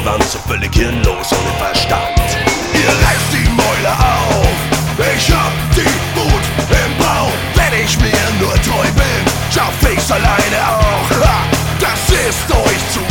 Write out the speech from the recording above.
waren so völlig hirnlos, ohne Verstand. Ihr reißt die Mäuler auf, ich hab die Wut im Bauch. Wenn ich mir nur treu bin, schaff ich's alleine auch. Ha, das ist euch zu